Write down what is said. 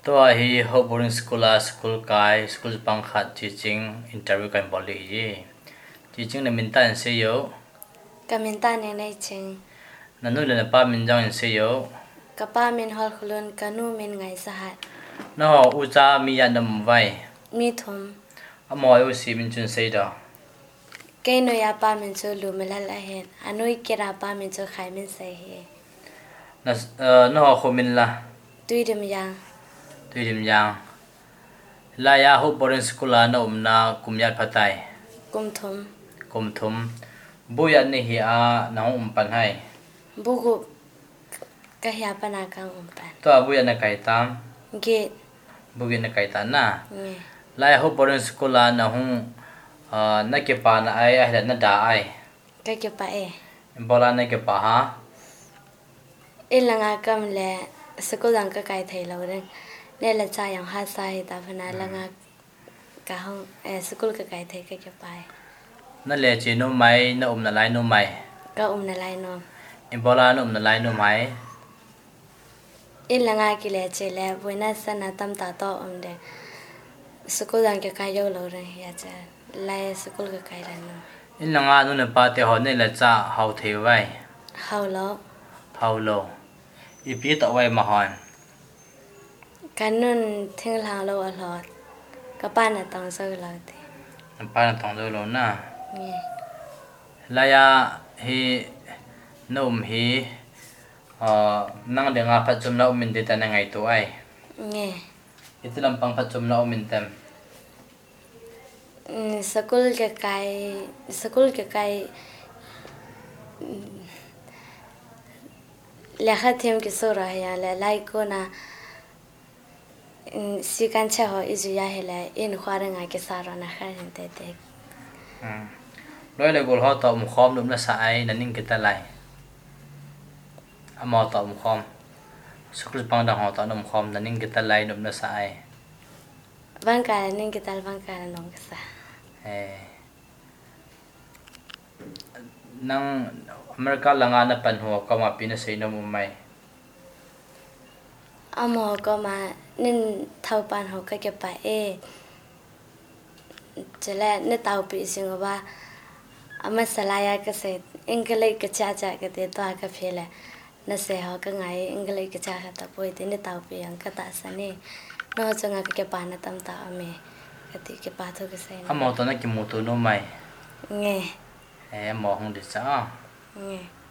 Tua hi ho boarding school kai school pangkhat teaching interview kan boli ye teaching na minta en se yo Kaminta ne nei ching nanu le na pa min jang en se yo kapa min hol khulun kanu min ngai sahat no u cha mi ya nam vai mi thum amo yo si min chun se da ke no ya pa min chu lu melal a hen anui kera pa min chu khai min se he na no ho min la tui dim yang tui dim yang la ya ho boarding school na umna kumyat phatai kum thum bu ya ni hi a na pan hai bugu ka ya pana kang umpan to bu ya na kai tam ge bu ge na kai ta na nge la ya ho boarding school na hung na ke pa na ai ai na da ai ka ke pa e bola na ke pa ha ilanga kam le sekolah ka kai thai lo ren ne la cha yang ha sai ta phana langa ka hong school ka kai thai ka ke pa na le che no mai na na lai no mai ka na lai no bola na na lai no mai ilanga ki le che le buena sana tam ta to de sekolah ka kai yo lo ren ya cha lai school ka kai ran no in la nga no na pa te ho ne la cha hau the wai hau lo I pi ta wai ma hon kanun thing lang lo a lot ka pa na tong so lo te pa na tong do lo na nge la ya hi nom hi nang de nga phat chum na min de ta na ngai to ai nge itilam pang phat chum na min tem school ke kai le kha them ki so ra ya le lai ko na si kan cha ho izu ya hele in khwara nga ke sa ra na kha hin te te loi le gol ho to mu khom dum na sa ai na ning ke ta lai amo to mu khom school pang da ho to na mu khom na ning ke ta lai dum na sa ai bang ka ning ke tal bang ka nong ke sa nang America langa na pan ho ka ma pina sei no mu mai amo ko ma nin thau pan ho ka ke pa e chela ne tau pi sing ba ama salaya ka se engle ka cha cha ka te to ka phela na se ho ka ngai engle ka cha ka ta poi te ne tau pi ang ka ta sa ne no changa ka ke pa na tam ta ame ka ti ke pa tho ka se amo to na ki mu to no mai nge amo hong de sa nge